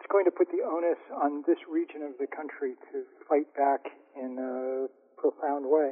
going to put the onus on this region of the country to fight back in a profound way.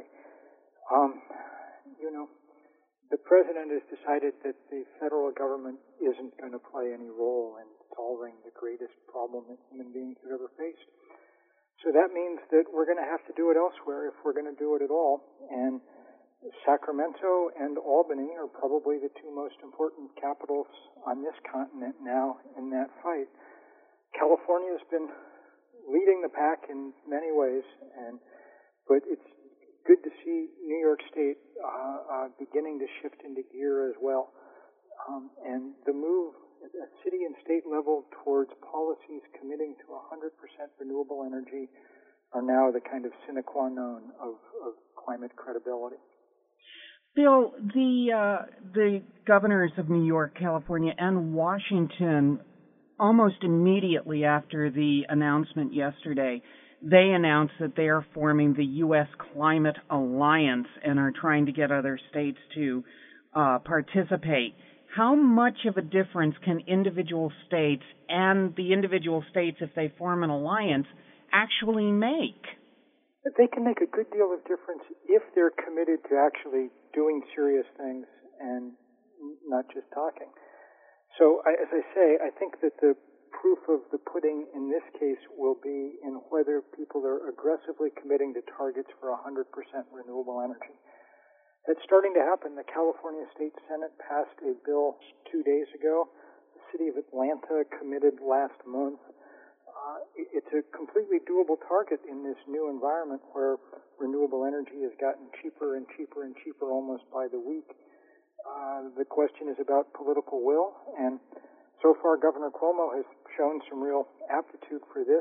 The president has decided that the federal government isn't going to play any role in solving the greatest problem that human beings have ever faced. So that means that we're going to have to do it elsewhere if we're going to do it at all. And Sacramento and Albany are probably the two most important capitals on this continent now in that fight. California has been leading the pack in many ways, but it's good to see New York State beginning to shift into gear as well. And the move at city and state level towards policies committing to 100% renewable energy are now the kind of sine qua non of climate credibility. Bill, the governors of New York, California, and Washington, almost immediately after the announcement yesterday, they announced that they are forming the U.S. Climate Alliance and are trying to get other states to participate. How much of a difference can individual states and the individual states, if they form an alliance, actually make? They can make a good deal of difference if they're committed to actually doing serious things and not just talking. So, as I say, I think that the proof of the pudding in this case will be in whether people are aggressively committing to targets for 100% renewable energy. That's starting to happen. The California State Senate passed a bill 2 days ago. The city of Atlanta committed last month. It's a completely doable target in this new environment where renewable energy has gotten cheaper and cheaper and cheaper almost by the week. The question is about political will, and so far Governor Cuomo has shown some real aptitude for this.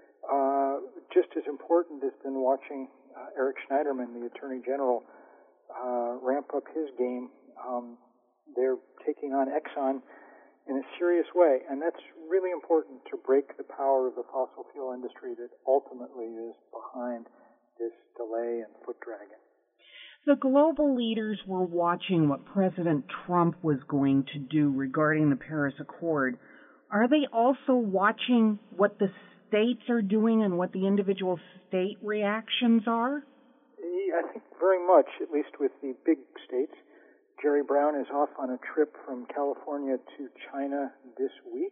Just as important has been watching Eric Schneiderman, the Attorney General, ramp up his game. They're taking on Exxon in a serious way, and that's really important to break the power of the fossil fuel industry that ultimately is behind this delay and foot dragging. The global leaders were watching what President Trump was going to do regarding the Paris Accord. Are they also watching what the states are doing and what the individual state reactions are? I think very much, at least with the big states. Jerry Brown is off on a trip from California to China this week,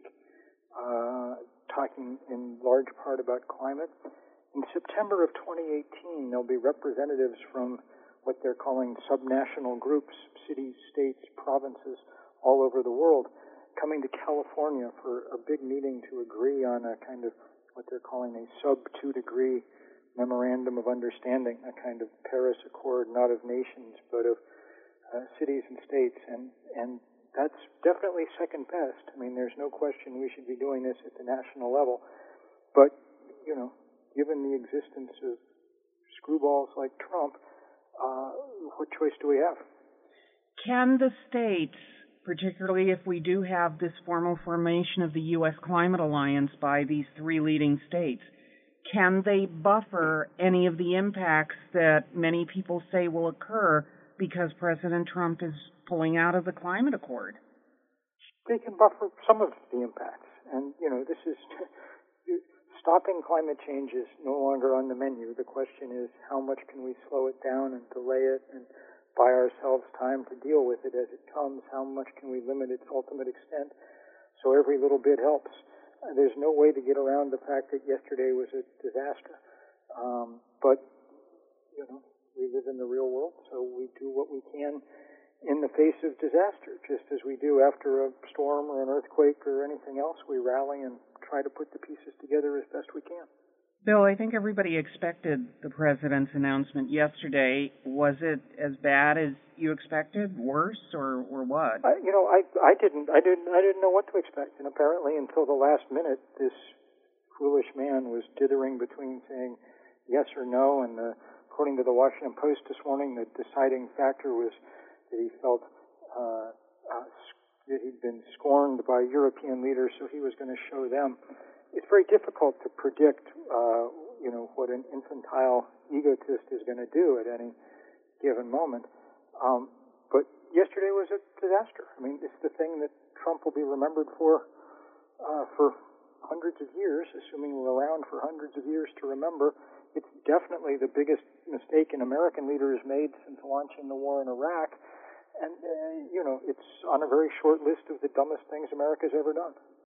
talking in large part about climate. In September of 2018, there'll be representatives from what they're calling subnational groups, cities, states, provinces all over the world, coming to California for a big meeting to agree on a kind of what they're calling a sub-2-degree memorandum of understanding, a kind of Paris Accord, not of nations, but of cities and states. And that's definitely second best. I mean, there's no question we should be doing this at the national level. But, given the existence of screwballs like Trump, what choice do we have? Can the states, particularly if we do have this formal formation of the U.S. Climate Alliance by these three leading states, can they buffer any of the impacts that many people say will occur because President Trump is pulling out of the climate accord? They can buffer some of the impacts. And, this is stopping climate change is no longer on the menu. The question is, how much can we slow it down and delay it and buy ourselves time to deal with it as it comes? How much can we limit its ultimate extent? So every little bit helps. There's no way to get around the fact that yesterday was a disaster. But, we live in the real world, so we do what we can in the face of disaster, just as we do after a storm or an earthquake or anything else. We rally and try to put the pieces together as best we can. Bill, I think everybody expected the president's announcement yesterday. Was it as bad as you expected, worse, or what? I didn't know what to expect, and apparently until the last minute, this foolish man was dithering between saying yes or no, and according to the Washington Post this morning, the deciding factor was that he felt that he'd been scorned by European leaders, so he was going to show them. It's very difficult to predict, what an infantile egotist is going to do at any given moment. But yesterday was a disaster. I mean, it's the thing that Trump will be remembered for hundreds of years, assuming we're around for hundreds of years to remember, it's definitely the biggest mistake an American leader has made since launching the war in Iraq. And, it's on a very short list of the dumbest things America's ever done.